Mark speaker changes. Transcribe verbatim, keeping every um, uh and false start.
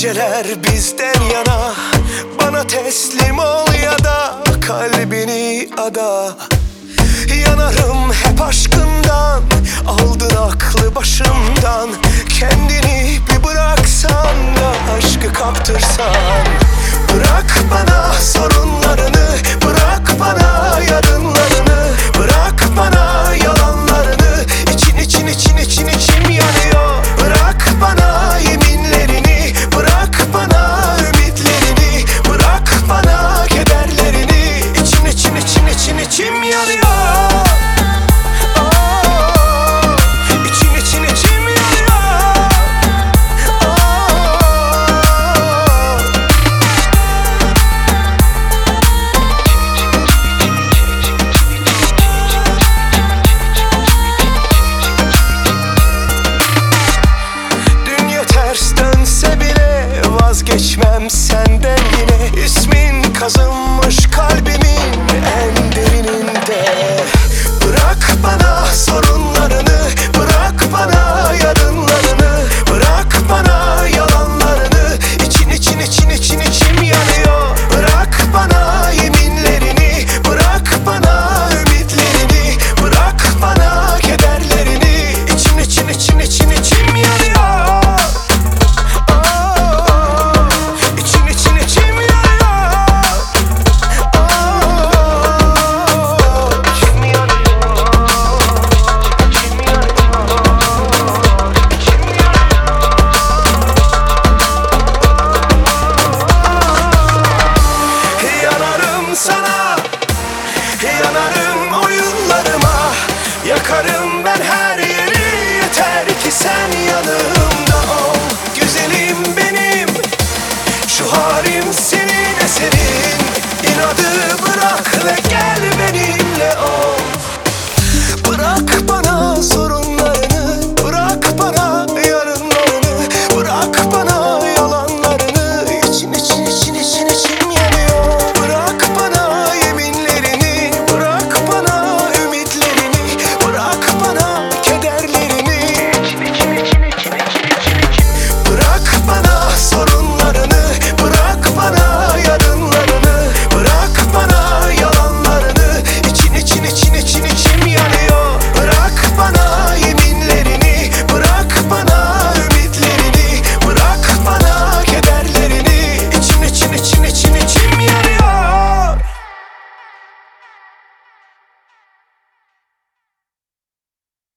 Speaker 1: geceler bizden yana. Bana teslim ol ya da kalbini ada. Yanarım hep aşkından, aldın aklı başımdan. Kendini bir bıraksan da aşkı kaptırsan. Bırak bana sorunlarını, bırak bana yarınlarını, bırak bana yalanlarını. İçin için için için içim yanıyor. Bırak bana yeminlerini, bırak bana ümitlerini, bırak bana kederlerini. İçin için için için içim yanıyor. Vazgeçmem senden yine. İsmin kazınmış kalbimin en derininde. Bırak bana sorun